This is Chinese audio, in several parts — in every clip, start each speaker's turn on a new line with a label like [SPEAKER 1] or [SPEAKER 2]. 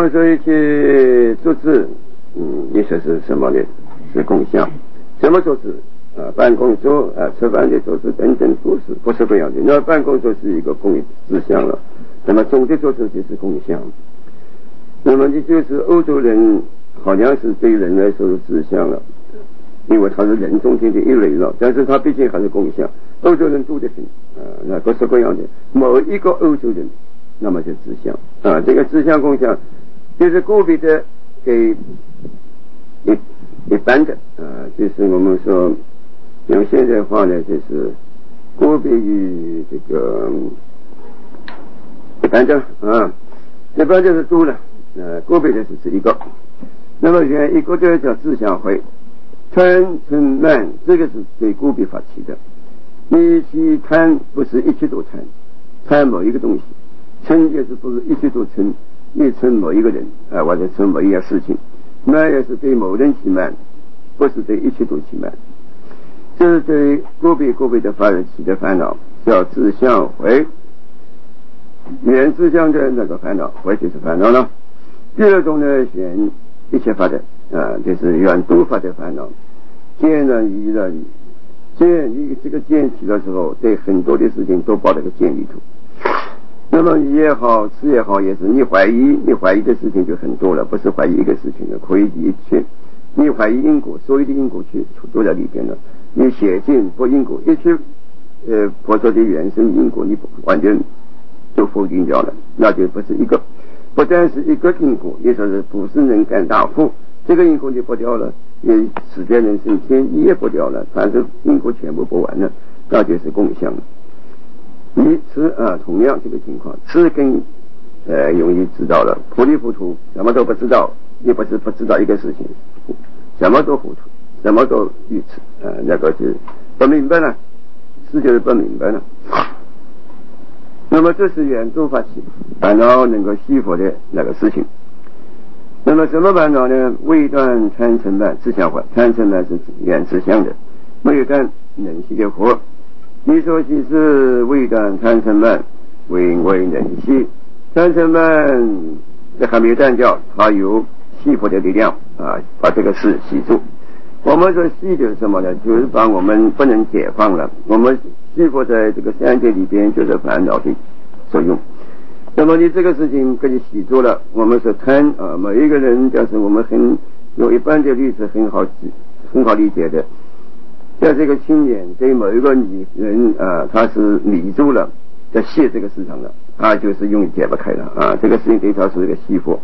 [SPEAKER 1] 么说一切做事，意思是什么呢？是共享。什么做事？办公桌吃饭的桌子等等不是这样的。那办公桌是一个共志向了，那么总的桌子就是共享。那么你就是欧洲人，好像是对人来说是志向了，因为他是人中间的一类了，但是他毕竟还是共享。欧洲人多得很那各式各样的某一个欧洲人，那么就志向这个志向共享就是个别的给一般的就是我们说用现在话呢，就是个别于这个一般的一般就是多了个别的是指一个。那么原一个就叫志向会贪嗔慢，这个是对个别发起的。你去贪不是一起都贪某一个东西，嗔也是不是一起都嗔，你嗔某一个人或者嗔某一样事情，慢也是对某人起慢，不是对一起都起慢。这是对个别的发人起的烦恼，叫志向会。原志向的那个烦恼，会就是烦恼了。第二种呢，选一切法的就是远度法的烦恼。见了疑了疑，你这个见起的时候，对很多的事情都抱这个见里头。那么疑也好，痴也好，也是你怀疑的事情就很多了，不是怀疑一个事情的，可以一切。你怀疑因果，所有的因果去都在里边了。你写进不因果，一切佛说的原生因果，你完全就否定掉了，那就不是一个，不但是一个因果，也说是不是能干大富，这个因果就不掉了，也时间人生天也不掉了，反正因果全部不完了，那就是共享了。你吃同样这个情况，吃更容易知道了，糊里糊涂什么都不知道，也不是不知道一个事情，什么都糊涂，什么都愚痴那个就不明白了，是就是不明白了。那么这是远度发起烦恼能够熄火的那个事情。那么什么烦恼呢？未断贪嗔慢志向火，贪嗔慢是远志向的，没有断能熄的火。你说其是未断贪嗔慢，为能熄贪嗔慢，这还没有断掉，它有熄火的力量把这个事熄住。我们说熄就是什么呢？就是把我们不能解放了，我们熄火在这个三界里边就是烦恼的作用。那么你这个事情给你洗住了，我们是贪每一个人就是我们有一般的律师很好理解的，在这个青年对某一个女人他是迷住了，在泄这个市场了，他就是永远解不开了这个事情对他是一个熄火。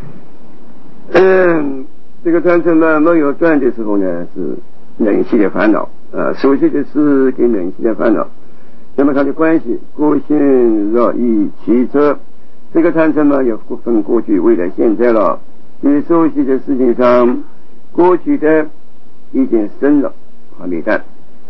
[SPEAKER 1] 这个贪嗔慢没有断的时候呢，是能熄的烦恼熟悉的是跟能熄的烦恼。那么它的关系，过现若一其车，这个贪嗔慢有分过去、未来、现在了。你熟悉的事情上，过去的已经生了，还没断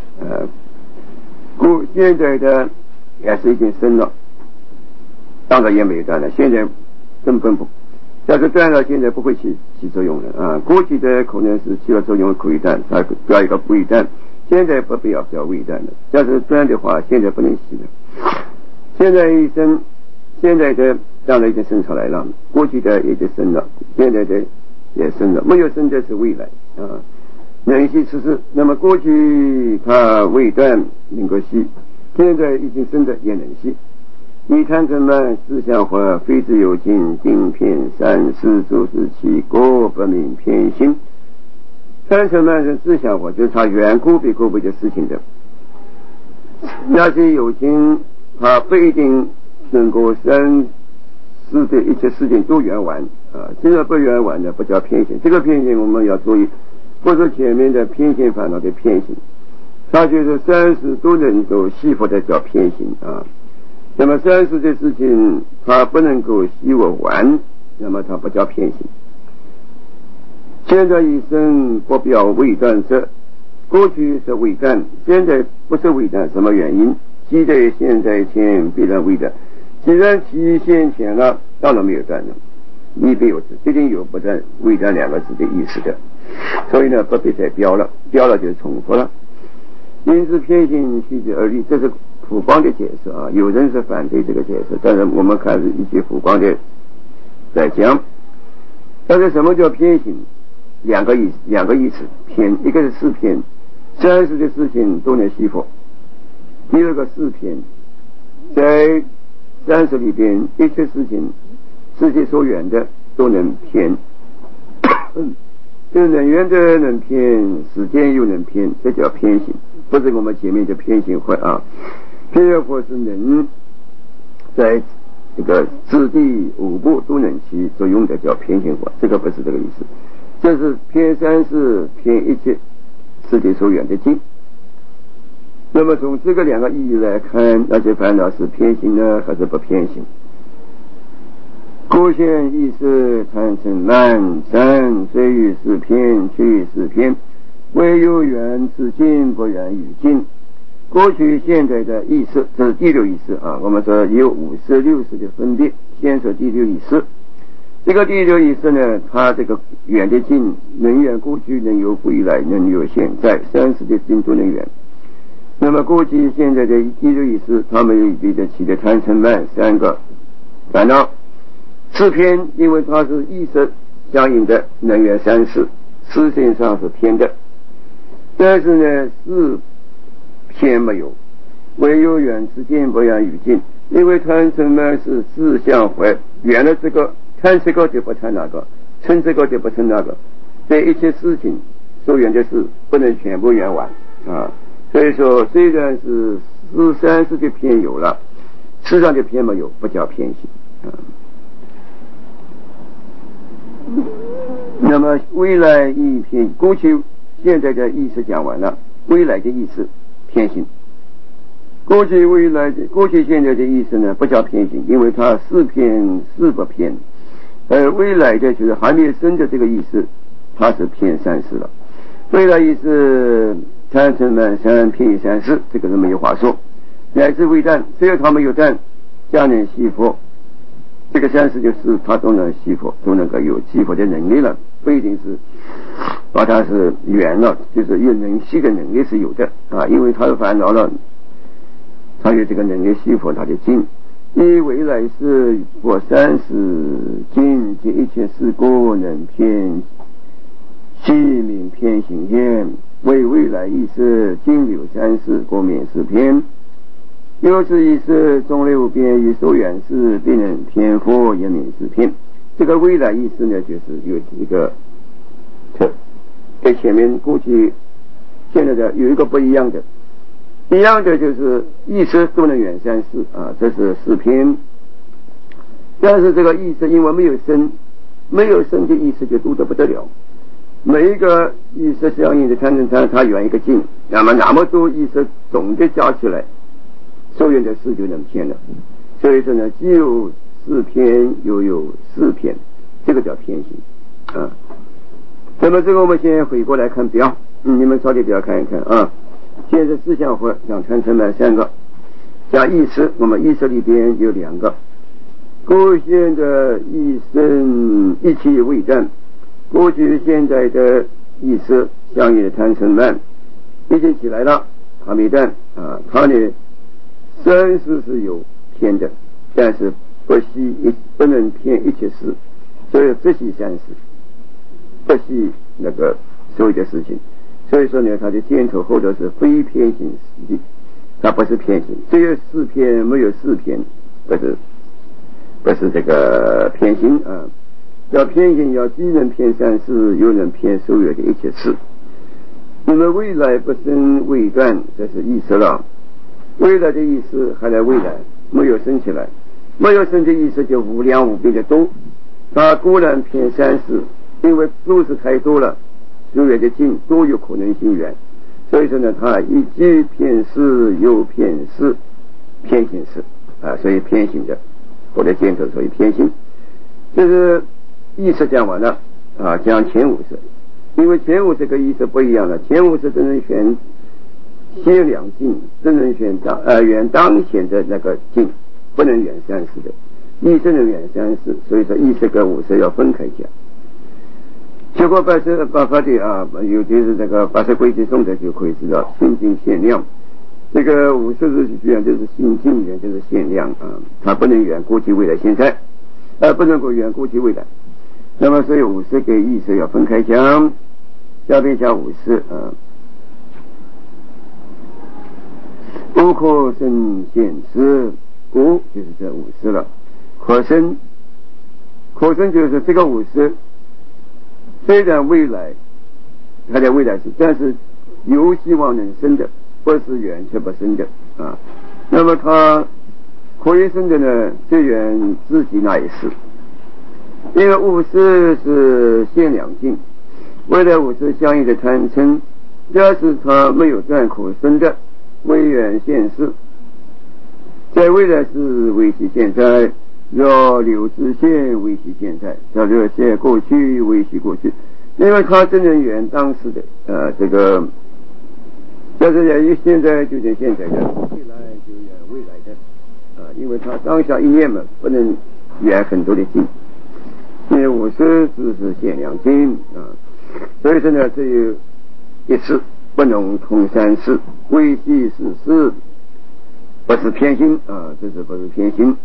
[SPEAKER 1] 现在的也是已经生了，当然也没断了，现在根本不，要是断了，现在不会起作用了过去的可能是起了作用可以断，它标一个未断，现在不必要叫未断的。要是断的话，现在不能起了。现在一生，现在的当然已经生出来了，过去的也就生了，现在的也生了，没有生的是未来能息此事。那么过去它未断能够息，现在已经生的也能息。你贪嗔慢思想或非自有情，经偏三世诸事起，各不明偏心。贪嗔慢是思想或就是它缘故比个别的事情的，那些有情它不一定能够三世的一切事情都圆完这个不圆完的不叫偏心。这个偏心我们要注意，不是前面的偏心烦恼的偏心，它就是三世都能够熄火的叫偏心那么三世的事情它不能够熄我完，那么它不叫偏心。现在一生不表未断者，过去是未断，现在不是未断，什么原因？既在现在前必然未断，既然期限前了，当然没有断了，你必有之，一定有不断未断两个字的意思的，所以呢不必再标了，标了就重复了。因此偏心虚之而立，这是普光的解释有人是反对这个解释，但是我们看是一些普光的在讲但是什么叫偏行？两个意思，偏一个是四偏，三世的事情都能西佛。第二个四偏，在三世里边，一切事情世界所缘的都能偏，就能缘的能偏，时间又能偏，这叫偏行，不是我们前面的偏行会啊。偏行或是能在这个四地五部都能起作用的叫偏行法，这个不是这个意思。这是偏三世偏一切世界所缘的境。那么从这个两个意义来看，那些烦恼是偏行呢，还是不偏行？故现意识产生慢三，虽与是偏，却与是偏，唯有缘自境，不缘与境。过去现在的意识，这是第六意识啊。我们说有五识六识的分别，先说第六意识。这个第六意识呢，它这个缘的境能缘过去，能有未来，能有现在，三世的境都能缘。那么过去现在的第六意识，它们有对得起的贪嗔慢三个烦恼。四偏，因为它是意识相应的能缘三世，思想上是偏的。但是呢，四偏没有，唯有缘自境，不缘与境。因为贪嗔慢是自相坏，缘了这个贪这个就不贪那个，嗔这个就不嗔那个，这一切事情所缘的事不能全部缘完啊。所以说，虽然是三世的偏有了，世上的偏没有，不叫偏行啊。那么未来意偏，过去现在的意思讲完了，未来的意思偏行。过去现在的意思呢，不叫偏行，因为它是偏是不偏。未来的就是还没有生的这个意思，它是偏三世了。未来意思贪嗔慢三偏于三世，这个是没有话说。乃至未断，只要他没有断，将能息佛。这个三世就是他都能息佛，都能够有息佛的能力了，不一定是把它是圆了，就是有能息的能力是有的啊，因为他的烦恼了，他有这个能力息佛他的境。以未来世或三世境及一切事故能偏细明偏行见，为未来意识经流三世过免是偏。有此意识中六边与所缘事必能偏佛也免是偏。这个未来意识呢，就是有一个跟前面过去现在的有一个不一样的，一样的就是意识都能远三世啊，这是四偏。但是这个意识因为没有生的意识就多得不得了。每一个意识相应的贪嗔痴，它缘一个境，那么多意识总的加起来，所缘的事就能偏了。所以说呢，既有四偏，又有四偏，这个叫偏行啊。那么这个我们先回过来看表，你们抄的表看一看啊。现在思想或讲贪嗔慢三个，讲意识，我们意识里边有两个，过现的意识一起未断。过去现在的意识相应的贪嗔慢已经起来了，它没断啊，它呢三世是有偏的，但是不能偏一切事，所以不系三世，不系那个所有的事情。所以说呢，它的箭头或者是非偏行实际，它不是偏行，只有四偏没有四偏，不是这个偏行啊。要偏行，要既能偏三世，又能偏所有的一切事。那么未来不生未断，这是意识了。未来的意思还在未来，没有生起来，没有生的意思就无量无边的多。它固然偏三世，因为数是太多了，所有的境都有可能性缘，所以说呢，它一既偏事又偏事，偏行事啊，所以偏行的，或者箭头所以偏行。这是意识讲完了啊，讲前五识，因为前五识跟意识不一样了，前五识只能选先两境，只能选远当前的那个境，不能远三世的。意识能远三世，所以说意识跟五识要分开讲。结果八法的啊，尤其是这个八识规矩诵的就可以知道，心境限量。这个五识是居然就是心境远，就是限量啊，它不能远过去未来现在，不能够远过去未来。 那么所以五识跟意识要分开讲，下边讲五识不可生现实，故就是这五识了。可生就是这个五识，虽然未来它在未来是，但是有希望能生的，不是远却不生的啊。那么它可以生的呢，最远自己那一世，因为五识是现两境，未来五识相应的贪嗔，要是它没有断可生的，为远现世，在未来是维系现在，要留之现维系现在，要留现过去维系过去，因为它真正远当时的这个，要是远现在就远现在的，未来就远未来的因为它当下一念嘛，不能远很多的境，因为五识只是现两境所以说呢，只有一次不能通三世，维系四世，不是偏心这是不是偏心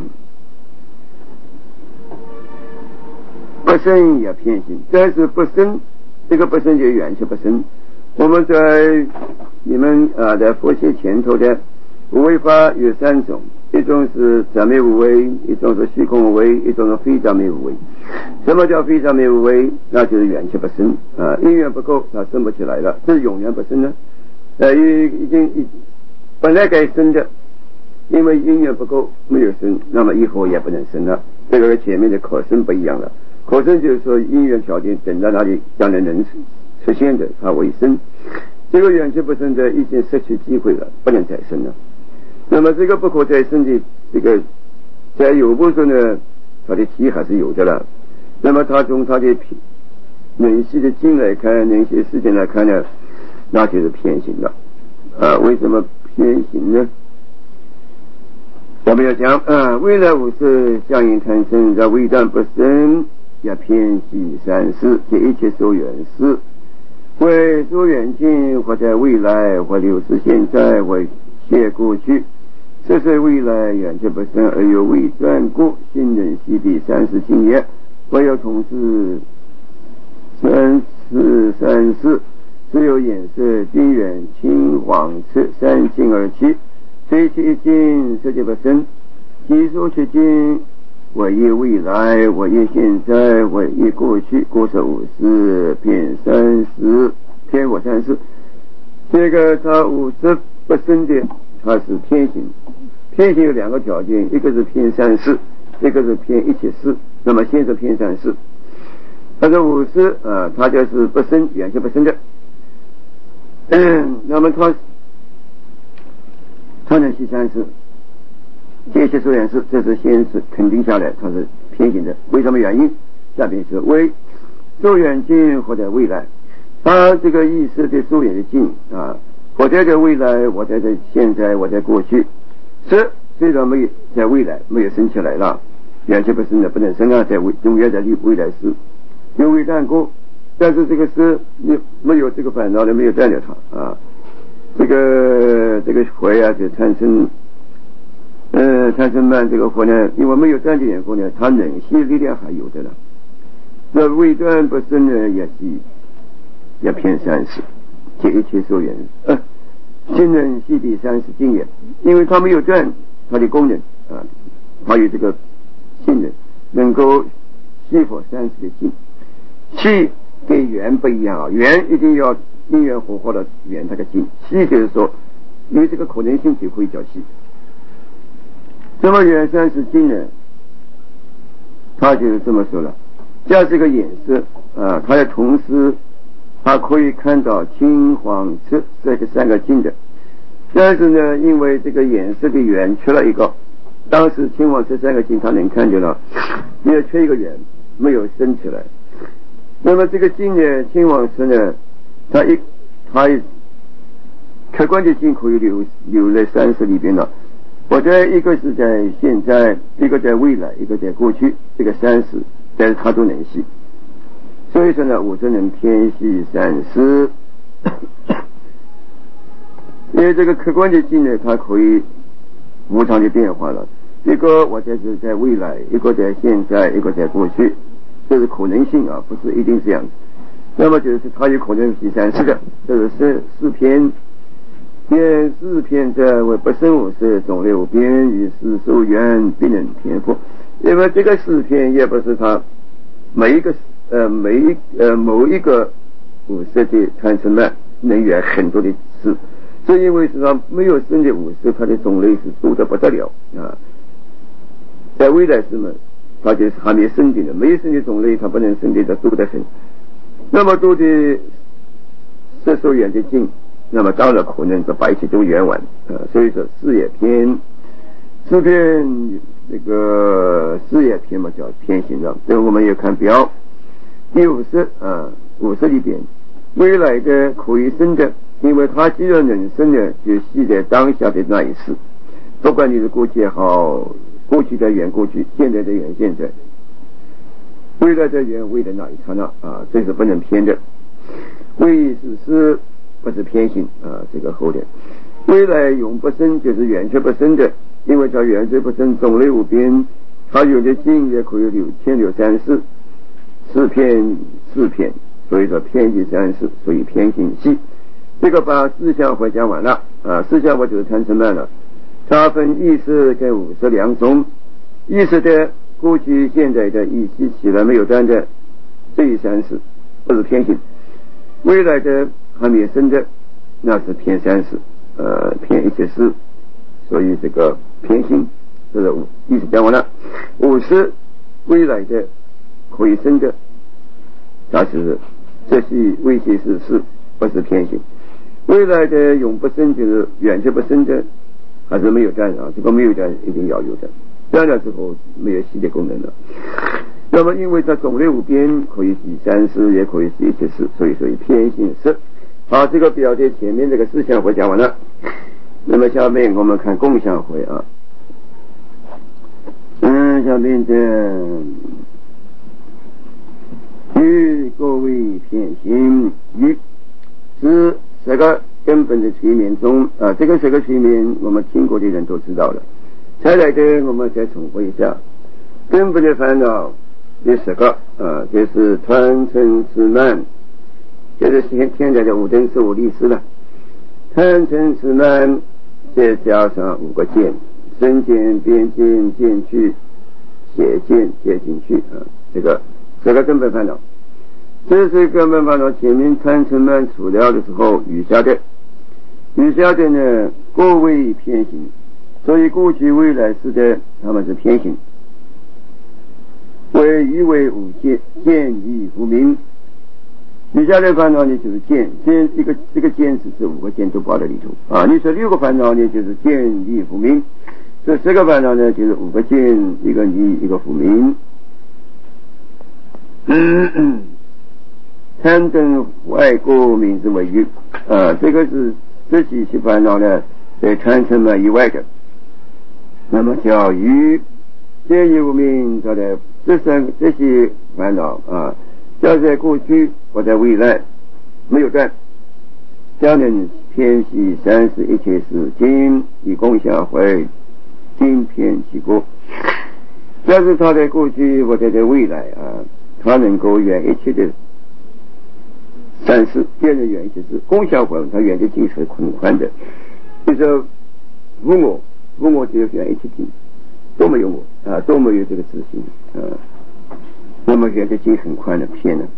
[SPEAKER 1] 不生也偏心，但是不生，这个不生就远却不生。我们在你们在佛学前头的无为法有三种，一种是暂灭无为，一种是虚空无为，一种是非暂灭无为。什么叫非暂灭无为？那就是远却不生因缘不够，它生不起来了，这是永远不生呢已经本来该生的，因为因缘不够没有生，那么以后也不能生了。这个和前面的可生不一样了，可生就是说因缘条件等到那里将来能实现的，它为生。这个远却不生的已经失去机会了，不能再生了。那么这个不可再生的这个在有部分呢，它的题还是有的了。那么它从它的能系的经来看，能系事情来看呢，那就是偏行了为什么偏行呢？我们要讲未来五识相应产生，在未断不生，要偏系三世，这一切所缘事，为所缘境，或在未来，或流失现在，或现过去，这是未来远却不生，而有未断故，心能系第三世经验，或有同时三世，只有颜色均远青黄赤三境而起，虽其一境世界不生，其所取境我亦未来，我亦现在，我亦过去，故是五识偏三世，偏我三世。这个它五识不生的，它是偏行。偏行有两个条件，一个是偏三世，一个是偏一切世。那么先是偏三世，但是五识它就是不生，远却不生的。那么它能系三世，这些所缘事，这是先是肯定下来，它是偏行的。为什么原因？下边是为所缘境或者未来，它这个意识对所缘的境我在未来，我在现在，我在过去，是虽然没有在未来没有生起来了，远却不生的，不能生在永远在未来世有未断过，但是这个是没有这个烦恼的，没有断掉它这个火就产生慢，这个火呢，因为没有断掉以后呢，它能系力量还有的了。那未断不生呢，也偏三世，这一切所缘心能系第三世经验，因为它没有断它的功能它有这个性能够系火三世的境。气跟缘不一样缘一定要因缘火化的缘那个境，气就是说因为这个可能性就会叫气。那么缘三世经呢，他就是这么说了，这是个眼色它的同时它可以看到青黄赤这个三个境的，但是呢，因为这个颜色的缘缺了一个，当时青黄赤三个境它能看见了，因为缺一个缘没有生起来。那么这个境呢，青黄赤呢，它客观的境可以留在三世里边了。我在一个是在现在，一个在未来，一个在过去，这个三世，但是它都能系。所以说呢，我只能偏系三世。因为这个客观的境呢，它可以无常的变化了。一个我在未来，一个在现在，一个在过去， 这是可能性啊，不是一定这样子。那么就是它有可能系三世的，这是四篇。偏四篇者为不生无色，种类无边，于是受缘必能偏破。因为这个四篇也不是它某一个无色的贪嗔慢能缘很多的事，是因为是它没有生的无色，它的种类是多得不得了啊。在未来世嘛，它就是还没生的呢，没有生的种类，它不能生的多得很。那么多的色受缘的境，那么当然可能是把一切都圆完所以说事业篇，四篇这个事业篇嘛叫偏行了。所以我们也看表第50里边，未来的可以生的，因为它既然能生的，就系在当下的那一世，不管你是过去也好，过去的缘过去，现在的缘现在，未来的缘未来那一刹那这是不能偏的。未是不是偏行这个后的未来永不生，就是缘却不生的，因为叫缘却不生，种类无边，它有的境也可以6034四篇，所以说偏行三世，所以偏行系。这个把四项会讲完了四项会就是贪嗔慢了。它分意识跟五识两种，意识的过去现在的一起起来没有断的，这一三世不是偏行。未来的还没生的，那是偏三世偏一切事，所以这个偏行这个意思讲完了。五识未来的可以生的，它是这是未现世事，不是偏行。未来的永不生就是远却不生的，还是没有断这个没有断一定要有的，断了之后没有系的功能了。那么因为它种类无边，可以系三世，也可以系一切事，所以偏行识。好，这个表的前面这个四项会讲完了。那么下面我们看共相会下面的与各位偏行与是10个根本的催眠中这个10个催眠我们听过的人都知道了，再来的我们再重复一下。根本的烦恼有10个就是贪嗔痴慢，就是现在的五灯四五力士了。贪嗔痴慢再加上5个见，身见边见见去邪见接进去这个10个根本烦恼。这是根本烦恼，前面贪嗔慢除掉的时候，余下的呢各为偏行，所以过去未来世的他们是偏行。为余为五见，见义无明。余下的烦恼呢就是见这个见是这5个见都包在里头你说6个烦恼呢就是见义无明，这10个烦恼呢就是5个见，一个义，一个无明。贪嗔外过名字为欲这个是这几些烦恼呢在贪嗔慢以外的，那么叫欲。见义无明叫的这些烦恼叫在过去或在未来没有断，叫人偏系三世一切事，今以共相会，今偏其过。要是他在过去或者在未来他能够圆一切的三世，别人圆一切事，共相会他圆的境是很宽的。就是无我只有圆一切境，都没有我都没有这个自信那么圆的境很宽的偏了。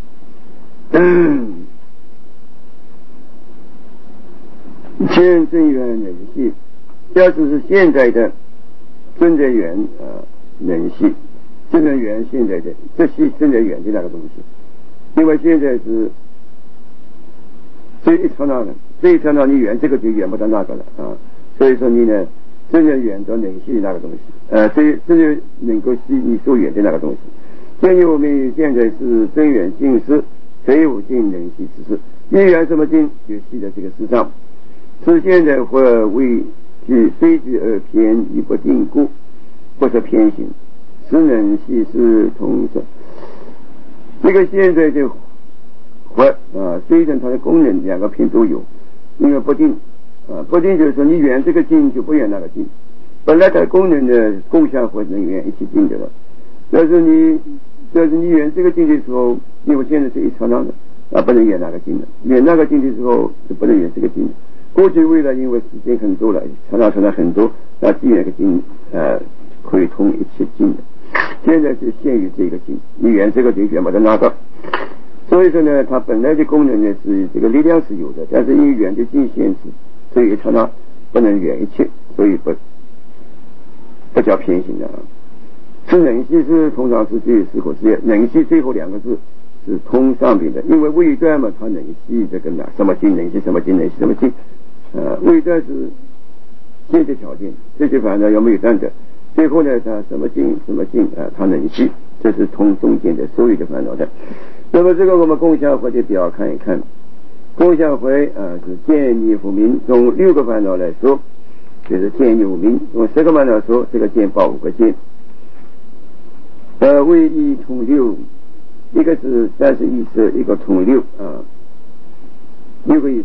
[SPEAKER 1] 现正缘能系，要是现在的正在缘能系，正在缘现在的这系正在缘的那个东西，因为现在是这一刹那你缘这个就缘不到那个了所以说你呢正在缘到能系的那个东西这就能够系你所缘的那个东西。现在我们现在是真缘境识，非无境能系之事，一缘什么境就系在这个世上，是现在或为具非具而偏亦不定故，不是偏行，是能系是同者。这个现在就或虽然它的功能2个偏都有，因为不定不定就是说你缘这个境就不缘那个境，本来它功能的共相或能缘一起境的了，但是你就是你远这个境的时候，因为现在是一刹那的不能远那个境的，远那个境的时候就不能远这个境的。过去未来因为时间很多了，刹那很多，既远个境可以通一切境的。现在是限于这个境，你远这个境远把它拉到。所以说呢，它本来的功能呢是这个力量是有的，但是因为远的境限制，所以刹那不能远一切，所以不叫偏行的啊。是能系是通常是这是口之能系最后两个字是通上面的，因为位段嘛，它能系这个呢什么境能系什么境能系什么境，位段是先决条件，这些烦恼要没有断的，最后呢它什么境什么境它能系，这是通中间的所有的烦恼的。那么这个我们共相会的表看一看，共相会是见义无明，从6个烦恼来说，就是见义无明，用10个烦恼说，这个见报5个见。为一统6，一个是30意识，一个统66个意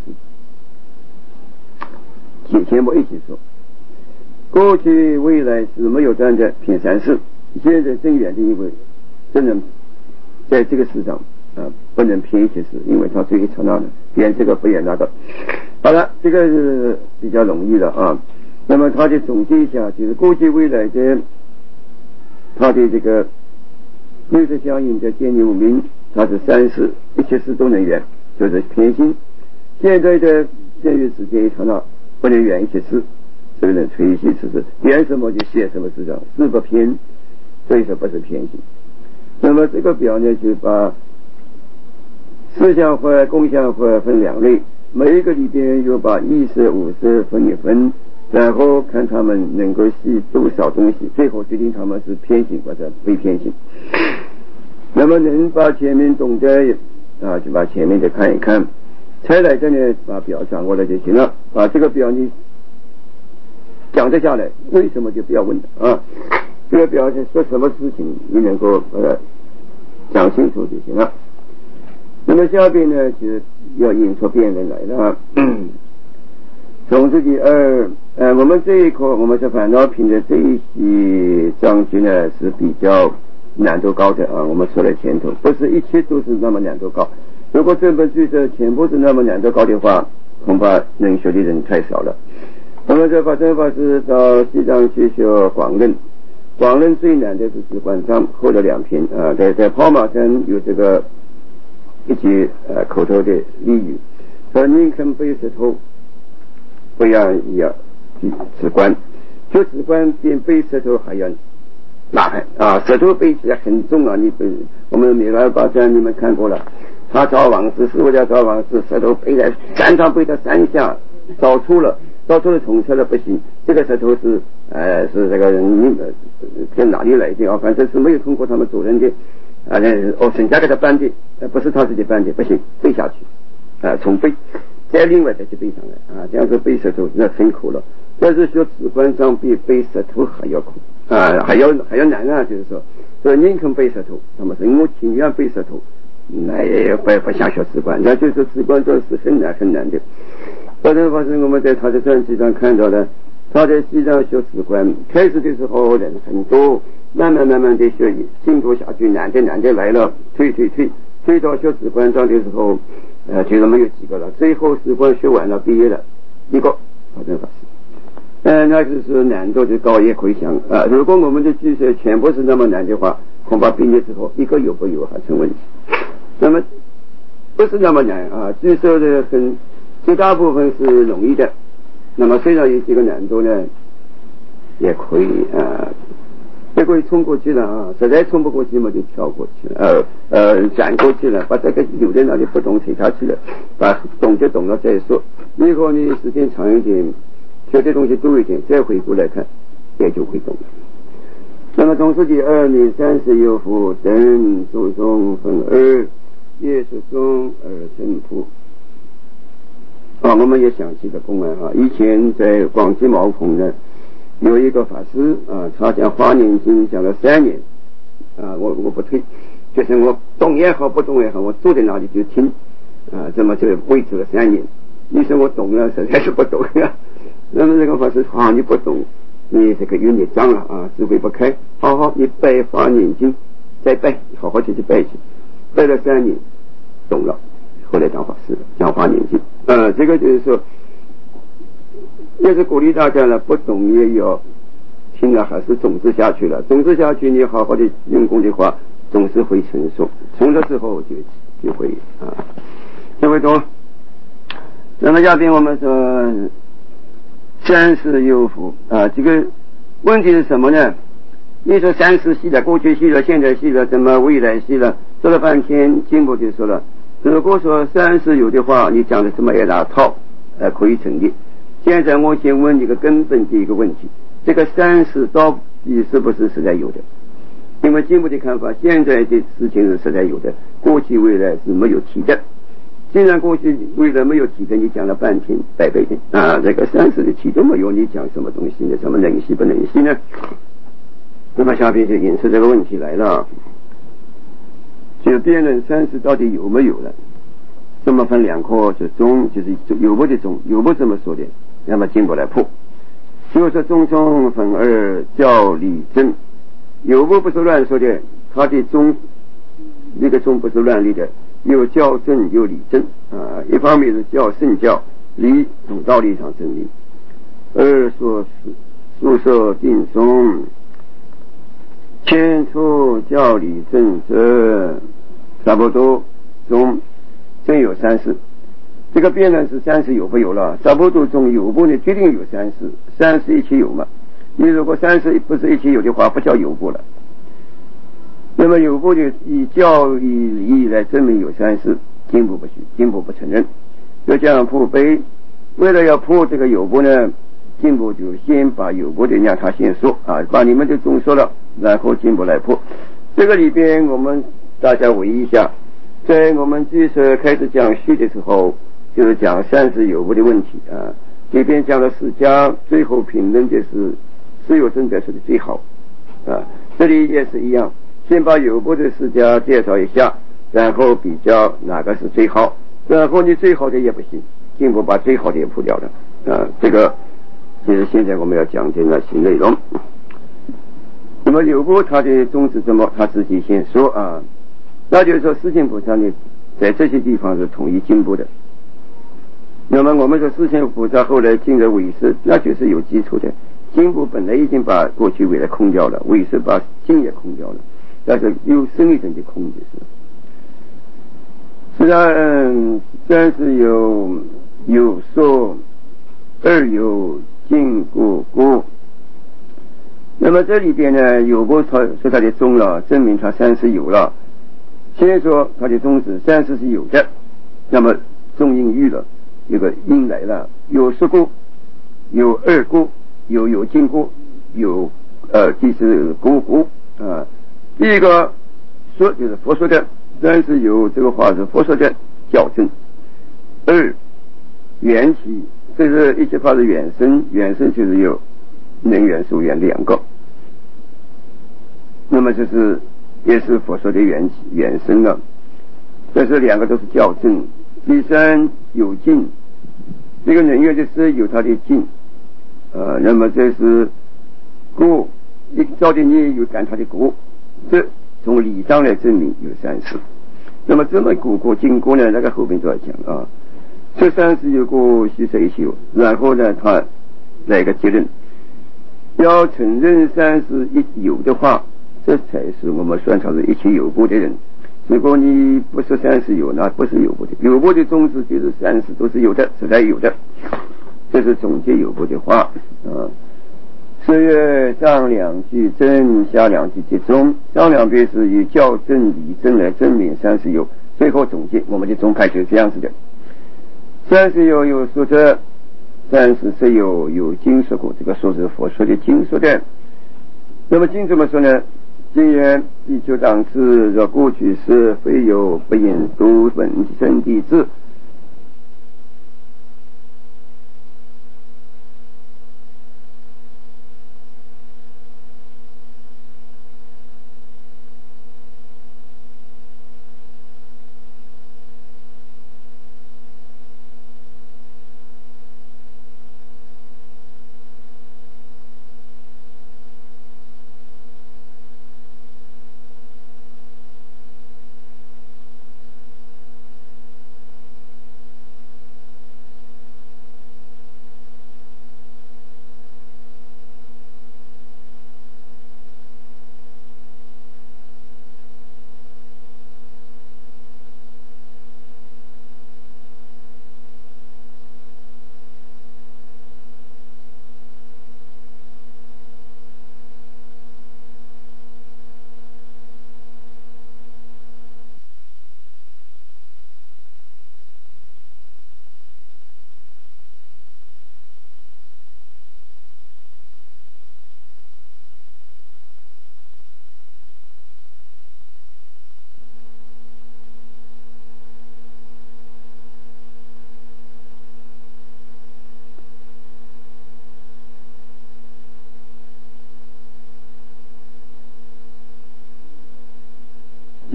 [SPEAKER 1] 思，前面一起说。过去未来是没有断的偏3世，现在真远的因为真能在这个世上不能偏一些事，因为它最一刹那的远这个不远那个。好了，这个是比较容易的啊。那么它的总结一下，就是过去未来的它的这个六识相应的见义无明，它是3世一切事都能远，就是偏心。现在的现于时间一刹那不能远一切事，这个人垂心此事，远什么就现什么事上，是不偏，所以说不是偏心。那么这个表呢，就把四相会、共相会分2类，每一个里边又把意识、五识分一分，然后看他们能够系多少东西，最后决定他们是偏行或者非偏行。那么能把前面懂得就把前面的看一看，才来这呢把表掌握了就行了。把这个表你讲得下来，为什么就不要问了这个表是说什么事情，你能够讲清楚就行了。那么下边呢，就要引出辩论来了。从这第2，我们这一课我们是烦恼品的这一些章节呢是比较难度高的我们说了前头，不是一切都是那么难度高。如果这本句子全部是那么难度高的话，恐怕能学的人太少了。我们这法真法师到西藏去学广论，广论最难的是止观章，后的2篇在跑马山有这个一句口头的俚语，说宁肯背石头，不要去止观，就止观比背石头还要麻烦石头背起来很重我们米拉巴山你们看过了，他找王师，师傅家找王师，石头背在山上，背到山下，找出了统测了不行，这个石头是这个跟哪里来的反正是没有通过他们主任的沈家给他搬的，不是他自己搬的，不行，背下去重背，再另外再去背上来这样子背石头那很苦了。但是说止观章比背石头还要苦还要难就是说宁肯背石头，那么是我情愿背石头，那也不想学止观，那就是止观章是很难的。反正我们在他的传记上看到了，他在西藏学止观，开始的时候人很多，慢慢的学进度下去，难的来了，退到学止观章的时候就是没有几个了，最后止观学完了毕业了一个法真法师那就是难度的高也可以想如果我们的句子全部是那么难的话，恐怕毕业之后一个有不有还成问题。那么不是那么难句子的绝大部分是容易的，那么虽然有几个难度呢，也可以冲过去了实在冲不过去嘛就跳过去了转过去了，把这个留在那里不懂推下去了，把懂就懂了再说，以后你时间长一点，学的东西多一点，再回过来看也就会懂了。那么从世纪2年30有福等祖宗分2，也是中正普我们也想起个公案以前在广济毛孔呢有一个法师他讲华严经讲了3年我不退，就是我懂也好不懂也好，我坐在那里就听这么就维持了3年。你说我懂了，实在是不懂那么这个法师你不懂，你这个有孽障了智慧不开，好你背华严经再拜，好好去拜去，拜了3年，懂了，后来当法师了，讲话年纪。这个就是说，也是鼓励大家呢，不懂也要听了，还是种子下去了，种子下去，你好好的用功的话，总是会成熟，成熟之后就会就会懂。那么下边我们说三世有福这个问题是什么呢？你说三世系了，过去系了，现在系了，怎么未来系了？说了半天，经部就说了，如果说三世有的话，你讲的这么一大套可以成立。现在我先问你个根本的一个问题，这个三世到底是不是实在有的？因为经部的看法，现在的事情是实在有的，过去未来是没有提的。既然过去未来没有提的，你讲了半天白白的这个三世的提都没有，你讲什么东西呢？什么能系不能系呢？那么下边就引出这个问题来了，就辩论三世到底有没有了？这么分两科，就中就是有不的中，有不这么说的，那么经过来破。就是说中中分二教理正，有不是乱说的，他的中那个中不是乱立的，有教正有理正一方面是教圣教，理从道理上正理。二说宿舍定中，迁出教理正则差不多中真有三世。这个辩论是三世有不有了？差不多中有不呢，决定有三世，三世一起有嘛？你如果三世不是一起有的话，不叫有不了。那么有不就以教以理来证明有三世，经部不许，经部不承认。就这样破碑，为了要破这个有不呢，经部就先把有不的让他先说把你们的中说了，然后经部来破。这个里边我们大家回忆一下，在我们这次开始讲序的时候，就是讲三世有不的问题这边讲了释迦，最后评论的是释有正在说的最好这里也是一样，先把有不的释迦介绍一下，然后比较哪个是最好，然后你最好的也不行，经部把最好的也破掉了这个就是现在我们要讲的那些内容。那么有不他的宗旨怎么他自己先说那就是说释迦菩萨呢在这些地方是统一经部的。那么我们说释迦菩萨后来进了唯识，那就是有基础的。经部本来已经把过去未来空掉了，唯识把经也空掉了，但是有深一层的空就是三是有说二有经过故。那么这里边呢，有不说他的宗了，证明他三世有了。先说他的宗旨，三世是有的，那么中因遇了，有个因来了，有说过，有二过，有经过，有第四故第一个说就是佛说的，三世有这个话是佛说的校正。二缘起，这是一句话是原生，原生就是有能源属缘两个，那么就是也是佛说的原生了，这是两个都是校正。第三有尽，这个能源就是有它的尽那么这是故，一照的你有感它的果，这从理上来证明有三世。那么这么果经过呢，那个后面都要讲这三世有过是谁修，然后呢他来个结论，要承认三世一有的话，这才是我们算他是一起有过的人。如果你不是三世有，那不是有过的。有过的宗旨就是三世都是有的，实在有的，这是总结有过的话四月上两句正，下两句集中，上两句是以校正理正来证明三世有，最后总结我们的宗派就是这样子的。三世有说者，三世是有经说过，这个说是佛说的经说的。那么经怎么说呢？经言地球当知，若过去时非有不言独本身地志。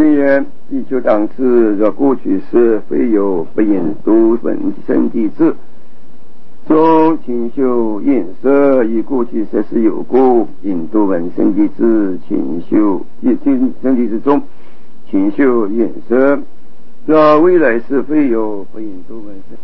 [SPEAKER 1] 今言地球当知，若过去世非有不应度本身地之，中请修厌舍，以过去世是有故，引度本身地之，请修身体之中，请修厌舍。若未来世非有不应度本身。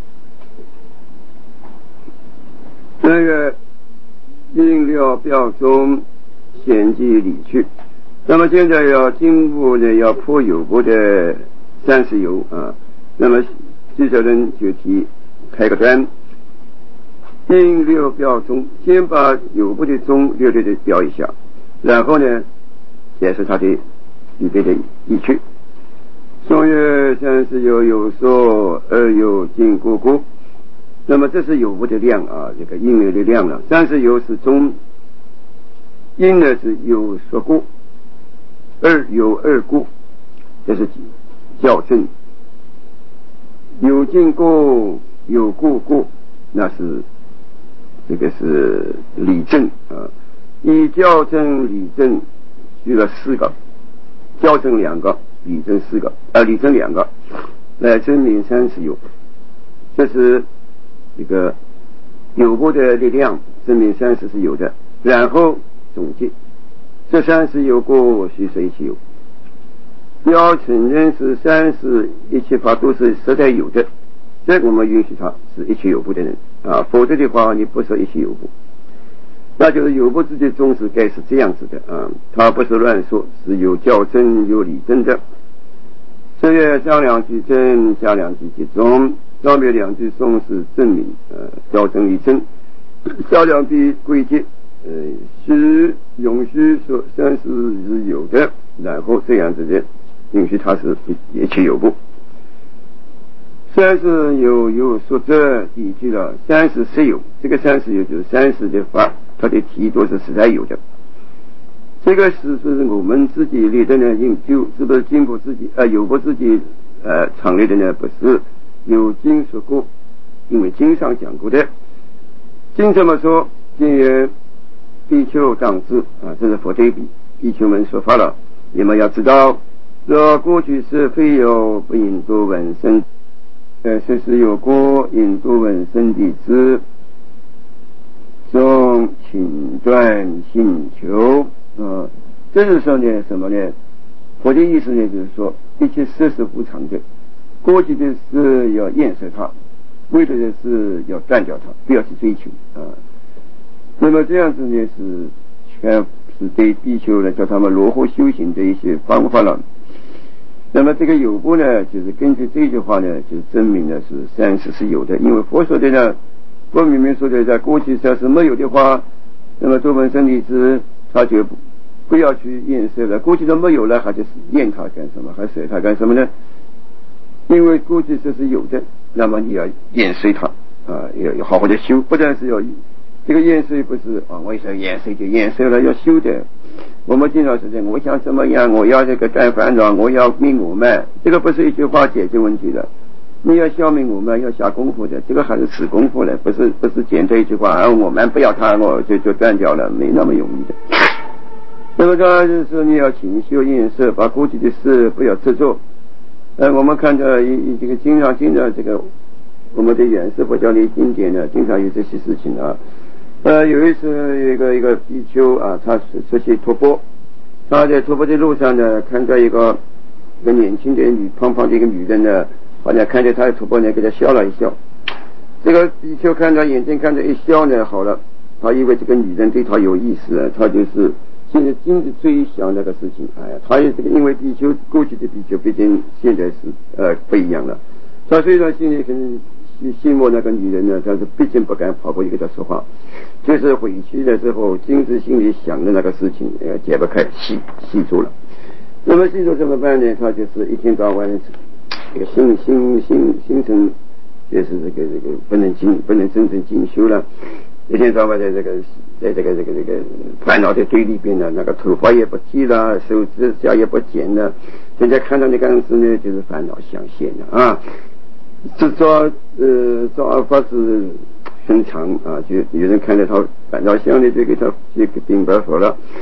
[SPEAKER 1] 这个应料表中显记理去。那么现在要进一步的要破有部的30有啊，那么记者人就提开个端，应料表中，先把有部的中略略的表一下，然后呢解释它的具体的意趣。说曰30有有所，二有尽故故。那么这是有部的量啊，这个应流的量了。30有是中，应呢是有所故，二有二故，这是校正。有尽故有故故，那是这个是理证啊。以校正理证举了4个，校正2个，理证4个，理证2个，来证明30有。这是这个有部的力量，证明30是有的。然后总结，这30有故须是一切有。要承认是30一切法都是实在有的，这我们允许他是一切有部的人啊，否则的话你不是一切有部。那就是有部之间宗旨该是这样子的啊，他不是乱说，是有校正有理证的。这月上两句正，下两句集中，上面2句颂是证明校正理证，下2句归结是允许说30是有的，然后这样子的允许它是一切有部。30有所者依据了30实有，这个30有就是30的法，它的题都是实在有的。这个是我们自己立的呢，研究是不是经过自己有过自己创立的呢？不是，有经说过，因为经上讲过的。经这么说，经曰比丘当知啊，这是佛对比比丘们说法了。你们要知道，若过去是非有不应度闻身，是有过应度闻身地之，中请转信求。这是说呢什么呢？佛的意思呢，就是说一切事是无常的，过去的事要厌舍它，未来的事要断掉它，不要去追求啊。那么这样子呢，全是对比丘呢，叫他们如何修行的一些方法了。那么这个有部呢，就是根据这句话呢，就证明呢是30是有的，因为佛说的呢，佛明明说的，在过去要是没有的话，那么做本身体之，他就不要去厌舍了。过去都没有了，还就是厌它干什么？还舍它干什么呢？因为过去这是有的，那么你要厌舍它啊，要好好的修，不但是要这个厌舍，不是啊，我一说厌舍就厌舍了，要修的。我们经常是这样，我想怎么样，我要这个断烦恼，我要灭我慢，这个不是一句话解决问题的。你要消灭我们，要下功夫的，这个还是吃功夫的，不是简单一句话我们不要它，我就断掉了，没那么容易的。那么当然就是说你要勤修厌舍，把过去的事不要执着。我们看到这个经常这个我们的原始佛教的经典呢，经常有这些事情啊。有一次有一个比丘啊，他是出去徒步，他在徒步的路上呢，看到一个年轻的胖胖的一个女人呢，好像看见他的徒步呢，给他笑了一笑。这个比丘看到眼睛看着一笑呢，好了，他以为这个女人对他有意思，他就是现在经常追想那个事情。他也这个因为比丘过去的比丘毕竟现在是不一样了，他虽然心里很羡慕那个女人呢，但是毕竟不敢跑过去跟她说话，就是回去的时候经常心里想的那个事情解不开，吸住了。那么吸住怎么办呢？他就是一天到晚这个心神就是这个不能真正进修了，一天到晚在这个烦恼的堆里边呢，那个头发也不剃了，手指甲也不剪了，人家看到那个样子呢，就是烦恼相现了啊。这做法是很长啊，就有人看到他烦恼相的，就给他病白佛了。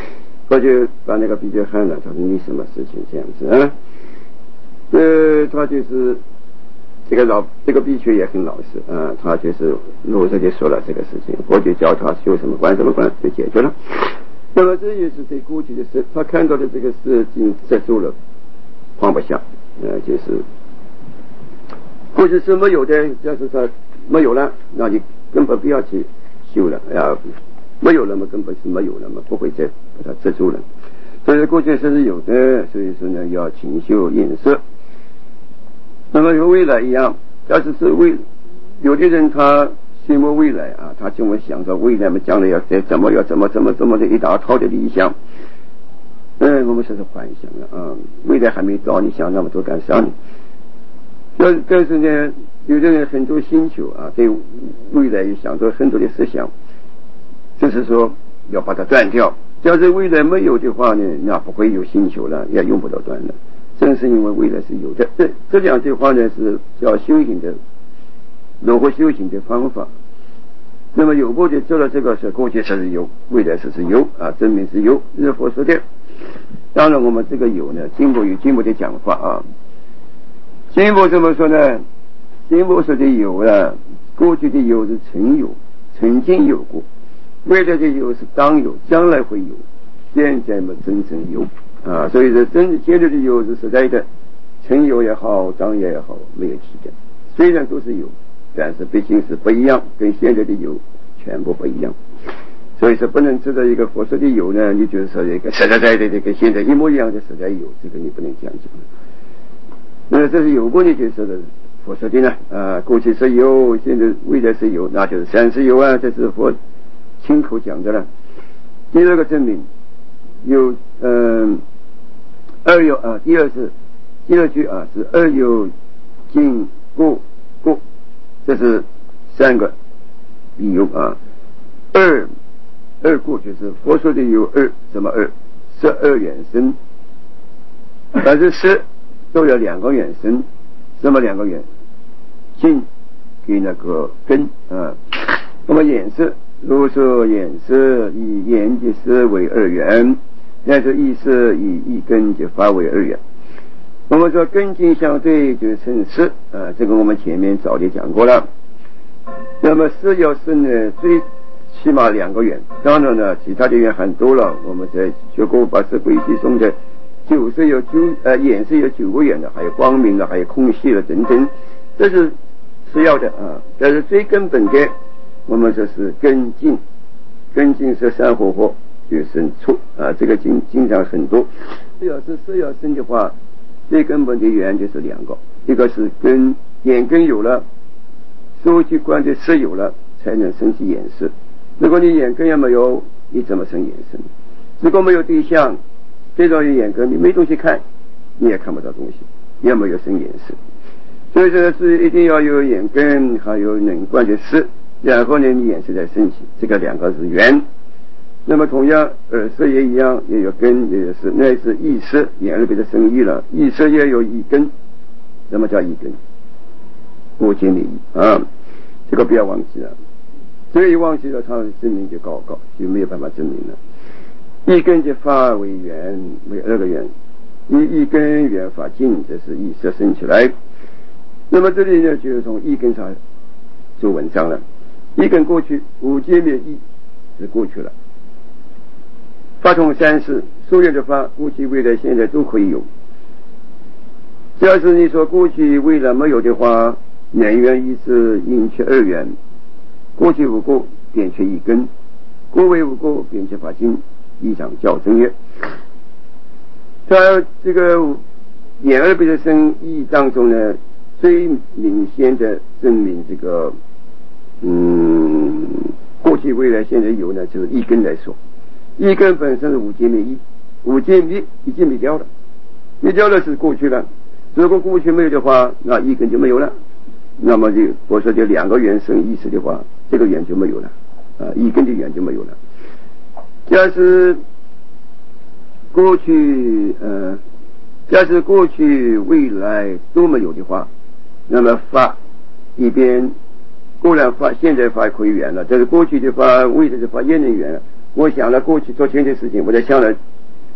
[SPEAKER 1] 我就把那个笔就喊了，他说你什么事情这样子啊？他就是这个笔学也很老实啊，他就是如实的说了这个事情，我就叫他修什么关就解决了。那么这也是对过去的事，他看到的这个事情遮住了，放不下，就是过去是没有的，要是说没有了，那你根本不要去修了，没有了嘛，根本是没有了嘛，不会再把它遮住了。所以过去是有的，所以说呢，要勤修厌色。那么和未来一样，要是有的人他心目未来啊，他就会想着未来嘛，将来要怎么的一大套的理想。我们说是幻想了啊，未来还没到，你想那么多干啥呢？但是呢，有的人很多星球啊，对未来想着很多的思想，就是说要把它断掉。要是未来没有的话呢，那不会有星球了，也用不到断了。正是因为未来是有的，这两句话呢是叫修行的，如何修行的方法。那么有过去做了这个是过去是有，未来是有啊，证明是有，日佛说的。当然我们这个有呢，经部有经部的讲法啊。经部怎么说呢？经部说的有啊，过去的有是曾有，曾经有过；未来的有是当有，将来会有。现在嘛，真正有啊，所以说现在的有是实在的，曾有也好，当也好，没有体的。虽然都是有，但是毕竟是不一样，跟现在的有全部不一样。所以说不能知道一个佛说的有呢，你就是说一个实实在在的跟现在一模一样的实在有，这个你不能讲究。这是有过的就是的佛说的呢，过去是有，现在未来是有，那就是三世有啊，这是佛亲口讲的了。第二个证明有二有啊，第二句啊是二有尽过，这是三个理由啊。二过就是佛说的有二，什么二？是二缘生，但是是都有两个缘生，什么两个缘？尽给那个根啊。那么眼色，如说眼色以眼即色为二缘，但是意识以一根就发为二缘。我们说根境相对就是成色啊，这个我们前面早就讲过了。那么色要生呢，最起码两个缘，当然呢，其他的缘很多了。我们在学过八识归西中的九色有眼色有9个缘的，还有光明的，还有空隙的等等，这是要的啊。但是最根本的，我们说是根境是三火火就生出啊，这个经常很多。色要生的话，最根本的缘就是两个，一个是眼根有了，收集观的色有了，才能生起眼色。如果你眼根也没有，你怎么生眼色？如果没有对象，非常有眼根，你没东西看，你也看不到东西，也没有生眼色。所以说是一定要有眼根，还有能观的色，然后呢，你眼色才升起，这个两个是缘。那么同样耳色也一样，也有根也有色，那是意色，眼耳别的生意了，意色也有一根。什么叫一根？过去的啊，这个不要忘记了。这个一忘记了，他的证明就高，就没有办法证明了。一根就发为缘，为二个缘，一根缘法尽，这是意识生起来。那么这里呢，就是从一根上做文章了。一根过去，五界灭一是过去了。法通三世，所有的法，过去、未来、现在都可以有。只要是你说过去、未来没有的话，年缘一是因缺二缘。过去无过，便缺一根；过为无过，便缺法尽。一场较真也。它这个眼耳别的生意当中呢，最明显的证明这个过去、未来、现在有呢，就是一根来说。一根本身是五界灭一，五界灭已经灭掉了，灭掉了是过去了。如果过去没有的话，那一根就没有了。那么就我说就两个缘生意识的话，这个缘就没有了啊，一根的缘就没有了。要是过去未来都没有的话，那么法一边固然法现在法可以圆了，但是过去的法未来的法也能圆了。我想了过去昨天的事情，我在想了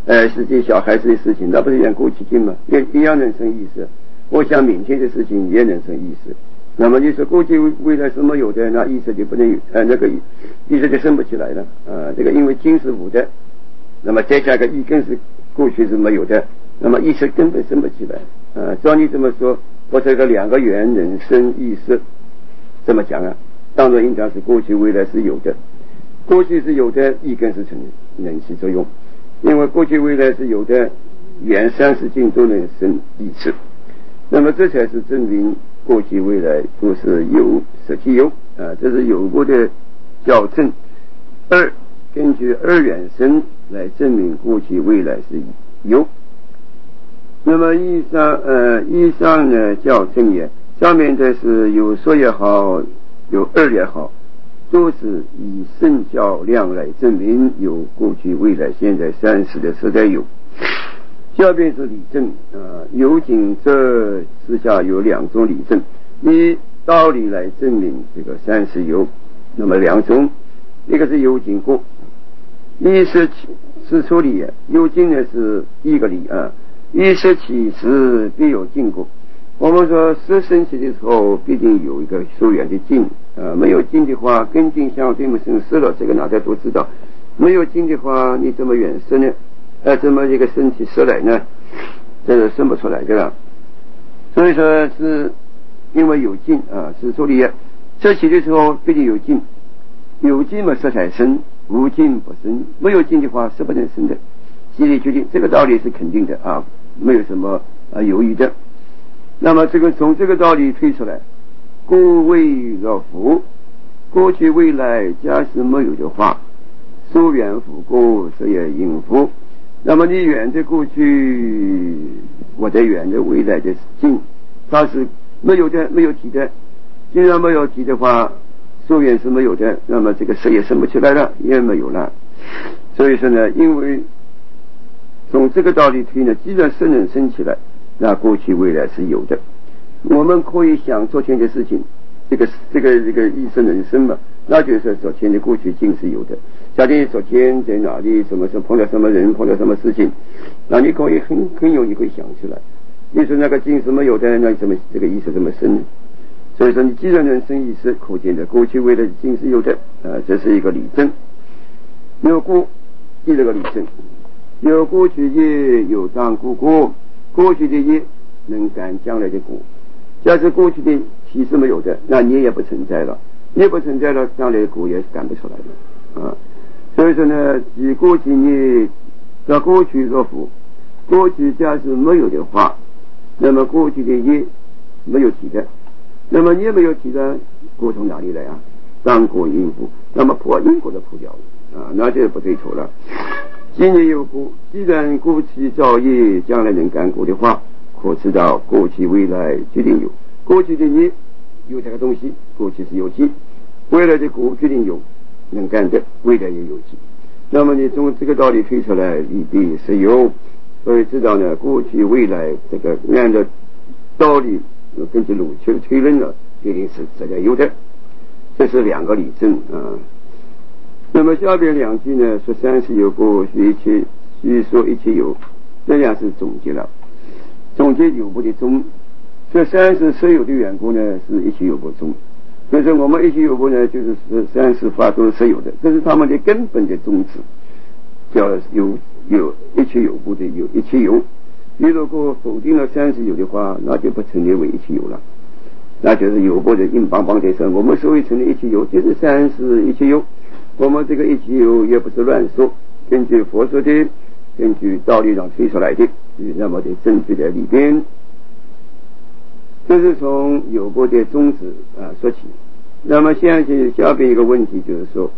[SPEAKER 1] 实际小孩子的事情，那不是演过去境吗？也一样能生意识。我想明天的事情也能生意识。那么你说过去未来是没有的，那意识就不能那个意识就生不起来了这个因为境是无的，那么再加个意根是过去是没有的，那么意识根本生不起来照你这么说，我这个两个缘能生意识，这么讲当然应当是过去未来是有的，过去是有的，意根是能起作用，因为过去未来是有的，缘30境都能生意识，那么这才是证明过去未来都是有，实际有这是有过的校正。二，根据二元生来证明过去未来是有。那么以上呢校正也，上面的是有说也好，有二也好，都是以圣教量来证明有过去未来现在30的实在有。下边是理证有经这之下有2种理证，以道理来证明这个30有，那么2种，一个是有经过，一是处理有经呢是一个理一是起时必有经过。我们说事生起的时候必定有一个疏远的境没有境的话，跟境相对么生死了，这个大家都知道。没有境的话，你怎么远生呢？这么一个身体出来呢，这是生不出来的了。所以说是因为有境是处理这起的时候必定有境，有境嘛色才生，无境不生，没有境的话是不能生的，极力决定，这个道理是肯定的没有什么犹豫的。那么这个从这个道理推出来，过未若福，过去未来假使没有的话，疏远福过这也应福。那么你远的过去，我的远的未来的境，它是没有的，没有体的。既然没有体的话，疏远是没有的，那么这个事也生不起来了，也没有了。所以说呢，因为从这个道理推呢，既然是能生起来，那过去未来是有的。我们可以想昨天的事情，这个意识能生嘛，那就是昨天的过去境是有的。假定昨天在哪里，什么时候碰到什么人，碰到什么事情，那你可以很容易会想出来。你说那个境是没有的，那怎么这个意识怎么生呢？所以说你既然能生意识，可见的过去未来的境是有的这是一个理证。有过第二个理证，有过去业，有当故果，过去的业能感将来的果。假设过去的体是没有的，那你也不存在了，你也不存在了，将来的果也是感不出来的所以说呢，以过去你在过去若福，过去假使没有的话，那么过去的业没有体的，那么你也没有体的果从哪里来当果因果，那么破因果的破掉那就不对头了。今年有果，既然过去造业将来能干果的话，可知道过去未来决定有。过去的你有这个东西，过去是有机，未来的果决定有能干的，未来也有机。那么你从这个道理推出来，利弊是有，所以知道呢，过去未来这个按照道理根据鲁丘推论了，决定是这个有的。这是2个理证那么下边2句呢，说30有过，须说一切有，这样是总结了。总结有部的宗，这30所有的缘故呢，是一切有部宗。所以说我们一切有部呢，就是30法都是实有的，这是他们的根本的宗旨，叫有一切有部的有一切有。你如果否定了30有的话，那就不成立为一切有了，那就是有部的硬邦邦的事。我们所谓成立一切有，就是30一切有。我们这个一切有也不是乱说，根据佛说的，根据道理上推出来的，那么的证据在里边。这是从有部的宗旨说起。那么现在下边一个问题就是说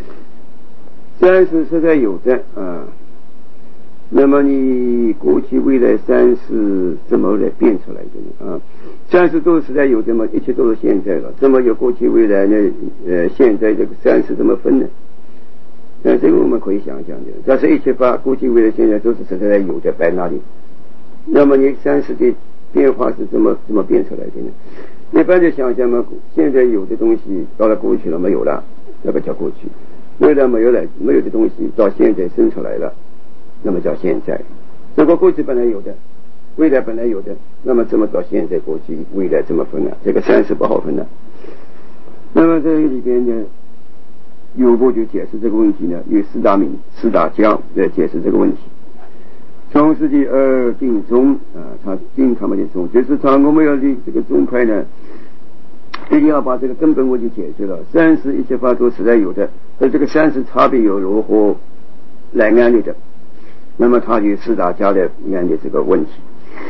[SPEAKER 1] ，30实在有的那么你过去未来30怎么来变出来的呢？30都是实在有的嘛，一切都是现在了，怎么有过去未来呢？现在这个30怎么分呢？这个我们可以想想的。假设一切法过去未来现在都是实在有的摆那里，那么你30的变化是怎么变出来的呢？一般的想象嘛，现在有的东西到了过去了没有了，那个叫过去；未来没有的东西到现在生出来了， 那么叫现在。如果过去本来有的，未来本来有的，那么怎么到现在、过去、未来这么分呢？这个三世不好分的。那么这里边呢，有部就解释这个问题呢，有四大家来解释这个问题。从世纪二定宗他定他们的宗，就是我们要的这个宗派呢，一定要把这个根本问题解决了。三世一切法都实在有的，而这个三世差别有如何来安立的？那么他就四大家来安立这个问题。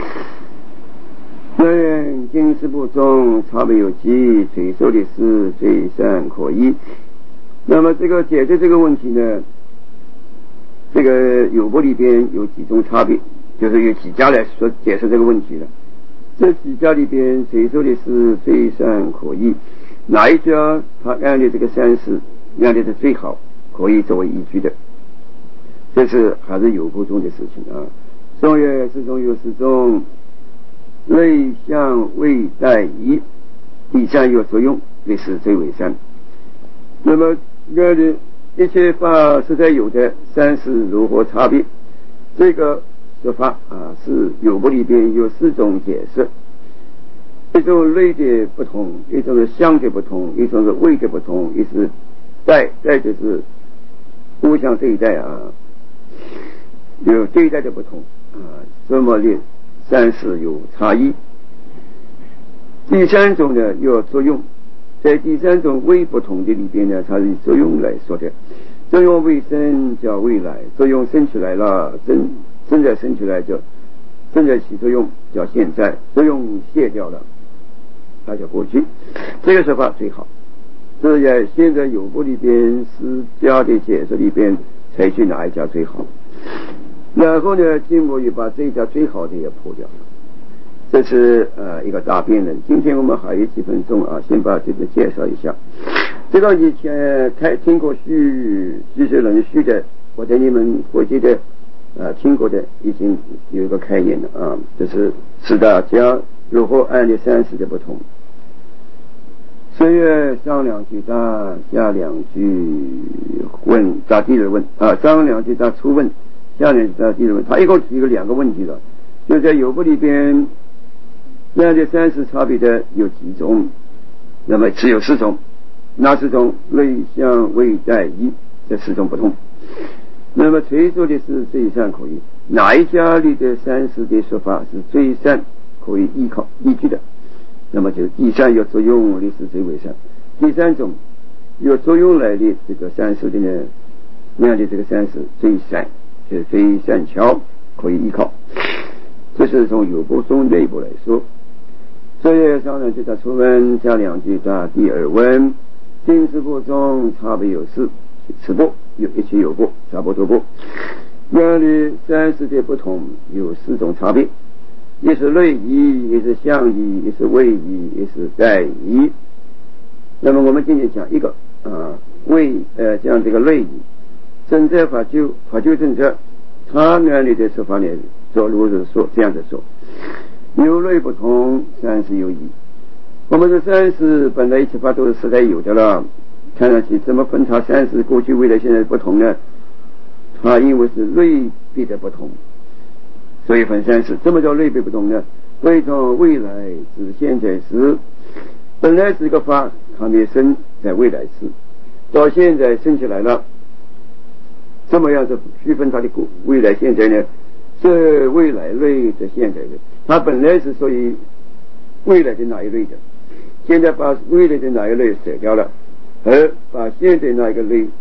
[SPEAKER 1] 经世部中差别有几，最受的是最善可依。那么这个解决这个问题呢，这个有部里边有几种差别，就是有几家来说解释这个问题的。这几家里边谁说的是最善可依？哪一家他按的这个三世按的是最好，可以作为依据的？这是还是有部中的事情啊。中曰四中有四中，内相未待宜，第三有作用，这是最为善。那么一切法实在有的，三世如何差别？这个说法是有部里边有四种解释，一种类的不同，一种是相的不同，一种是位的不同，一是待就是互相对待有对待的不同这么的三世有差异。第三种呢有作用，在第三种位不同的里边呢，它是以作用来说的。作用未生叫未来，作用生起来了，正在生起来就正在起作用叫现在，作用卸掉了它叫过去。这个说法最好，这在现在有部里边四家的解释里边采取哪一家最好，然后呢经过也把这一家最好的也破掉了。这是一个大辩论。今天我们还有几分钟先把这个介绍一下。这个以前听过虚实论虚的，或者你们国际的听过的，已经有一个概念了这是四大家如何按理三世的不同。虽曰上两句答，下两句问答第二问上两句答初问，下两句答第二问。他一共提了两个问题了，就在有部里边按理三世差别的有几种，那么只有四种。那四种类相未待宜，这四种不同。那么谁说的是最善可依？哪一家里的三世的说法是最善可以依据的？那么就第三有作用的是最为善。第三种有作用来的这个三世的呢，那样的这个三世最善，就是最善巧可以依靠。这是从有部中内部来说。所以上两句答初问，下两句答第二问。经世部中差别有四，此部有一切有部，差不多部。那里三世的不同有四种差别，一是类宜，一是相宜，一是位宜，一是待宜。那么我们今天讲一个讲这个类宜，正在法究正在他那里的说法呢，做如是说这样子说，有类不同，三世有宜。我们的三世本来一切法都是实在有的了，看上去怎么分它三世过去未来现在不同呢？它因为是类别的不同，所以分三世。怎么叫类别不同呢？为从未来至现在时，本来是一个法它没生在未来时，到现在生起来了，怎么样子区分它的未来现在呢？这未来类的现在类，它本来是属于未来的哪一类的，现在把未来的哪一类舍掉了，而把现在那一个类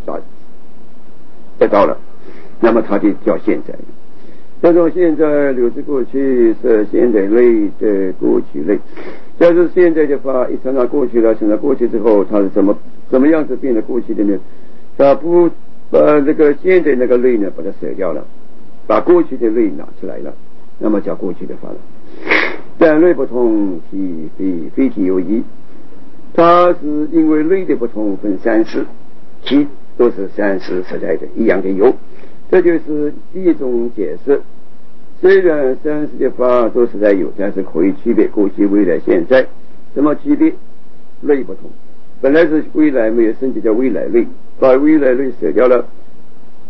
[SPEAKER 1] 得到了，那么它就叫现在。这种现在流至过去是现在类的过去类，要是现在的话一成到过去了，成到过去之后，它是怎么样子变得过去的呢？它不把这个现在那个类呢把它舍掉了，把过去的类拿出来了，那么叫过去的法了。但类不同，非体有异，它是因为类的不同分三世，体都是三世实在的一样的有，这就是第一种解释。虽然三世的法都实在有，但是可以区别过去未来现在。什么区别？类不同，本来是未来没有生就叫未来类，把未来类舍掉了，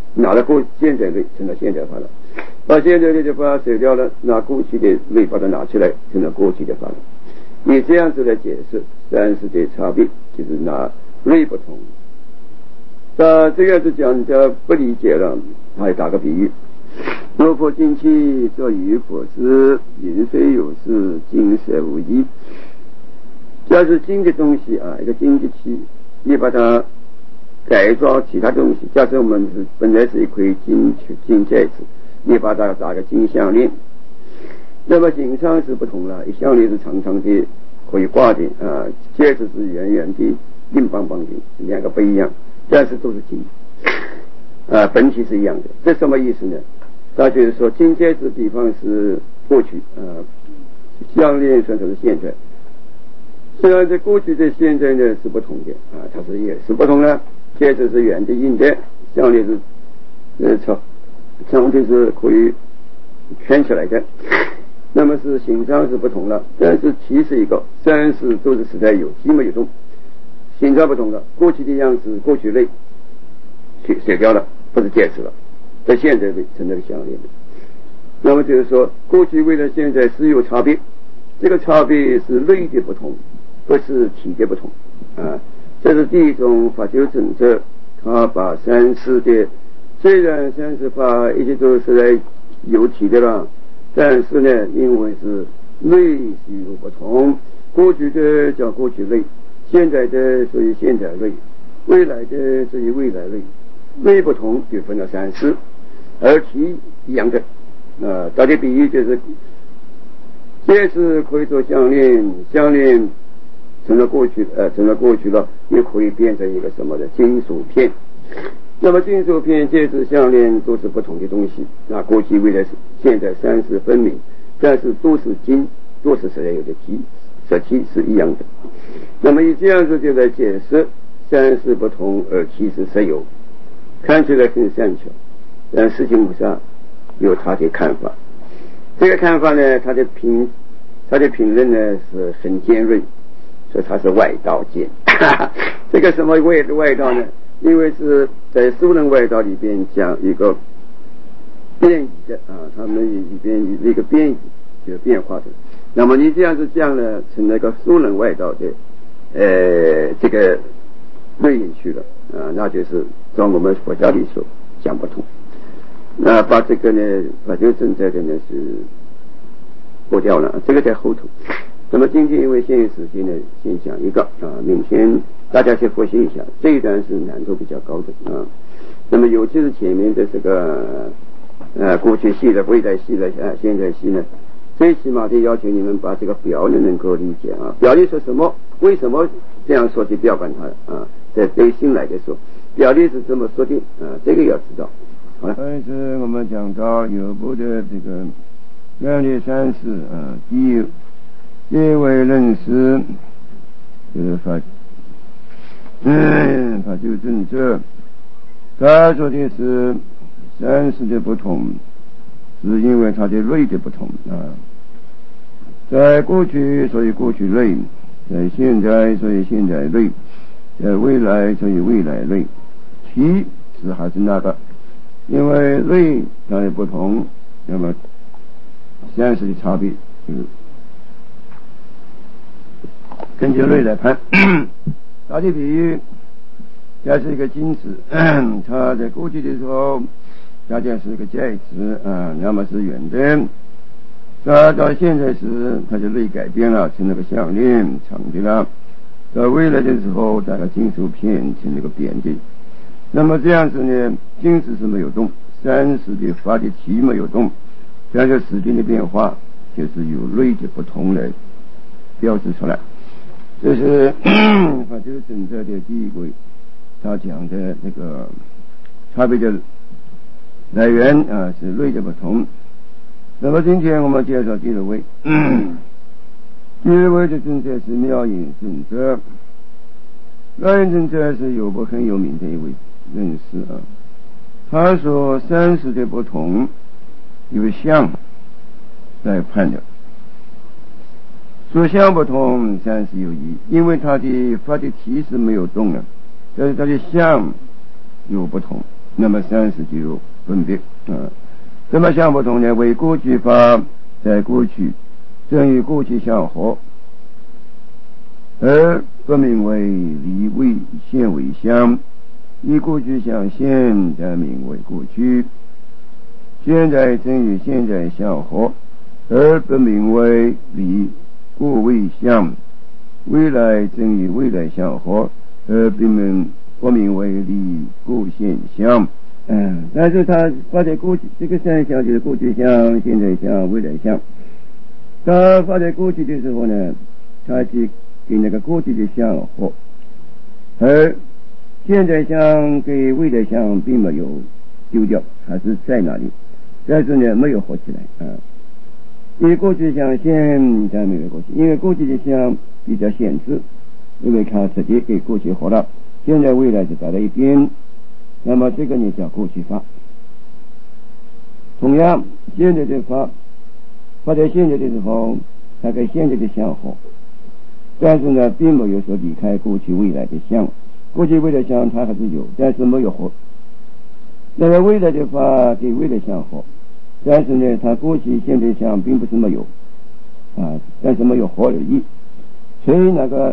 [SPEAKER 1] 拿了现在类成了现代法了，把现在类的法舍掉了，拿过去的类把它拿出来成了过去的法了。以这样子来解释三世的差别，就是拿类不同。这样子讲的不理解了，还打个比喻：若破精气，则于火之云虽有事，金色无益。要是金的东西啊，一个金的器，你把它改装其他东西，假设我们本来是一块金戒指，你把它打个金项链，那么形状是不同了，一项链是长长的可以挂的啊，戒指是圆圆的硬邦邦的，两个不一样，但是都是金啊，本体是一样的。这什么意思呢？他就是说金戒指比方是过去啊，项链算是现在。虽然在过去的现在呢是不同的啊，它是也是不同的。戒指是圆的硬的，项链是长的是可以圈起来的，那么是形状是不同了，但是其实一个三世都是时代有机没有动，形状不同了，过去的样子过去类舍掉了，不是戒指了，在现在成了个项链的。那么就是说过去为了现在是有差别，这个差别是类的不同，不是体的不同啊。这是第一种法究准则，他把三世的虽然三世法一直都是来有体的了，但是呢，因为是类是有不同，过去的叫过去类，现在的属于现在类，未来的属于未来类，类不同就分了三世，而体一样的。打个比喻就是，戒指可以做项链，项链成了过去了，也可以变成一个什么的金属片。那么金属片、戒指、项链都是不同的东西。那过去、未来、现在三世分明，但是都是金，都是实在有的体，实体是一样的。那么以这样子就来解释三世不同而其实实有，看起来很善巧，但实际上有他的看法。这个看法呢，他的评论呢是很尖锐。说它是外道见，这个什么外道呢？因为是在苏人外道里边讲一个变异的啊，他们里边一个变异就是变化的。那么你这样子讲呢，成了一个苏人外道的这个内隐去了啊，那就是照我们佛教里说讲不通。那把这个呢，法究正在的呢是过掉了，这个在后头。那么今天因为限于时间呢，先讲一个啊，明天大家先复习一下，这一段是难度比较高的啊。那么尤其是前面的这个过去系的、未来系的、现在系呢，最起码得要求你们把这个表呢能够理解啊。表里说什么？为什么这样说？就不要管它啊，在对新来的说，表里是这么说的啊，这个要知道。好了，
[SPEAKER 2] 上一次我们讲到有部的这个两律三世啊，第一位认识就是法究正则，他说的是三世的不同，是因为它的类的不同啊。在过去所以过去类，在现在所以现在类，在未来所以未来类，体是还是那个，因为类它的不同，那么三世的差别就是根据类来判。打的比喻，这是一个金子，它在过去的时候大家是一个戒指啊，那么是圆的，它到现在时它就类改变了，成了个项链长的了，到未来的时候大概金属片成了个扁的。那么这样子呢，金子是没有动，三世的法的体没有动，这样就时间的变化就是有类的不同来标志出来。这是法究正则的第一轨，他讲的那个差别的来源啊，是类的不同。那么今天我们介绍第二位，第二位的正则是妙隐正则。妙隐正则是有部很有名的一位人士啊，他说三世的不同有相来判的。说相不同，三世有异，因为它的法的体是没有动的，但是它的相有不同那么30就分别怎么相不同呢？为过去法在过去正与过去相合，而不名为离为现为相，以过去相现则名为过去。现在正与现在相合，而不名为离过为相，未来正与未来相合，而不名为离过现相。但是它发在过去，这个三相就是过去相、现在相、未来相。它发在过去的时候呢，它是跟那个过去的相合，而现在相跟未来相并没有丢掉，还是在那里，但是呢没有合起来因为过去相现在没有过去，因为过去的相比较限制，因为它直接给过去合了，现在未来就摆在一边，那么这个呢叫过去法。同样现在的法发在现在的时候，它跟现在的相合，但是呢并没有说离开过去未来的相，过去未来相它还是有，但是没有合。那么未来的法跟未来相合，但是呢它过去现在相并不是没有但是没有合而已。所以那个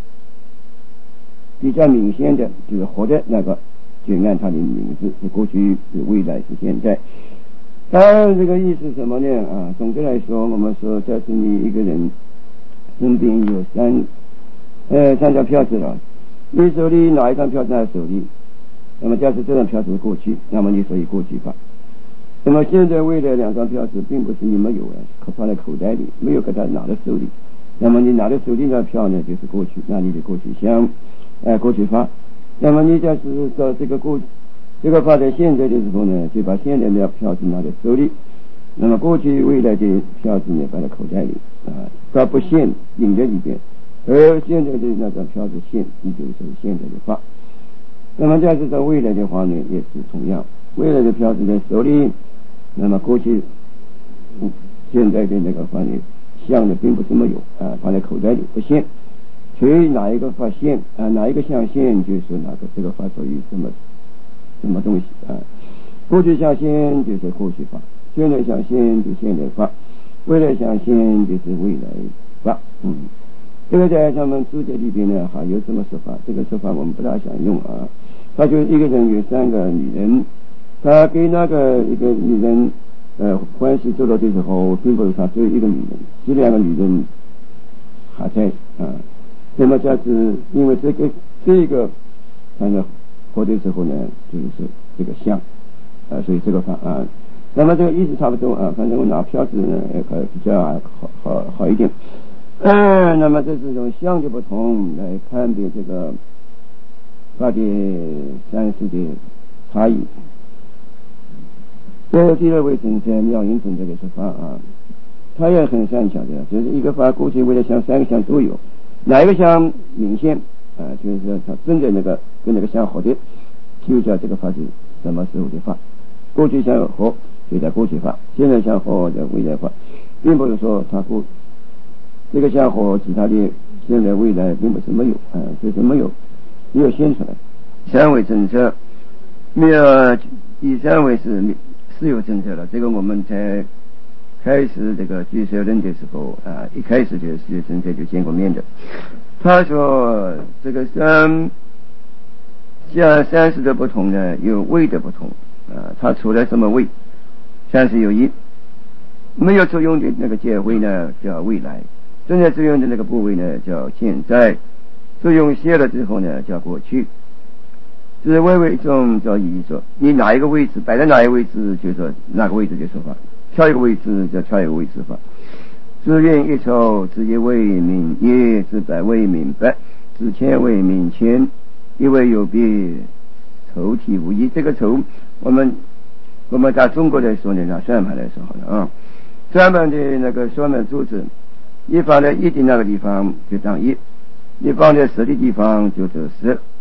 [SPEAKER 2] 比较明显的就是合的那个，就按它的名字是过去是未来是现在。当然这个意思什么呢总的来说，我们说假使你一个人身边有三张票子了，你手里哪一张票子在手里，那么假使这张票子是过去，那么你所以过去法。那么现在未来2张票子并不是你没有放在口袋里，没有给他拿在手里，那么你拿在手里的票呢就是过去，那你的过去相过去法。那么你假使到这个法在现在的时候呢，就把现在的票子拿在手里，那么过去未来的票子呢摆在口袋里它不现印在里边，而现在的那张票子现，你就是现在的法。那么假使在未来的话呢也是同样，未来的票子在手里，那么过去现在的那个法呢相呢并不是没有放在口袋里不现，所以哪一个法现哪一个相现，就是哪个这个法属于什么东西过去相现就是过去法，现在相现就是现在法，未来相现就是未来法这个在他们注解里边呢还有这么说法，这个说法我们不大想用他就一个人有3个女人，他跟那个一个女人关系做到的时候，并不是他只有一个女人，这2个女人还在那么假使因为这个反正活的时候呢就是这个相所以这个法那么这个意思差不多反正我拿票子呢比较好一点那么这是从相的不同来判别这个法的3世的差异。第2位正在妙音正在的说法他也很善巧的，就是一个法过去为了相3个相都有，哪一个相明显就是说他真的那个跟那个相合的，就叫这个法是什么时候的法。过去相合就叫过去法，现在相合叫未来法，并不是说他这个相合其他的现在未来并不是没有就是没有现出来。3位政策没有，第3位是有政策了，这个我们在开始这个俱舍论的时候一开始就是有政策就见过面的。他说这个像30的不同呢有位的不同它除了什么位，30有1，没有作用的那个界位呢叫未来，正在作用的那个部位呢叫现在，作用歇了之后呢叫过去。是为中叫意说，你哪一个位置摆在哪一个位置，就说哪个位置的说法，挑一个位置叫挑一个位置法。自愿一筹，自一为明业，自百为明白，自千为明谦，一为有别，筹体无异。这个筹我们在中国来说呢，拿算盘来说好了算盘的那个算盘珠子，你放在1的那个地方就当1，你放在10的地方就得10，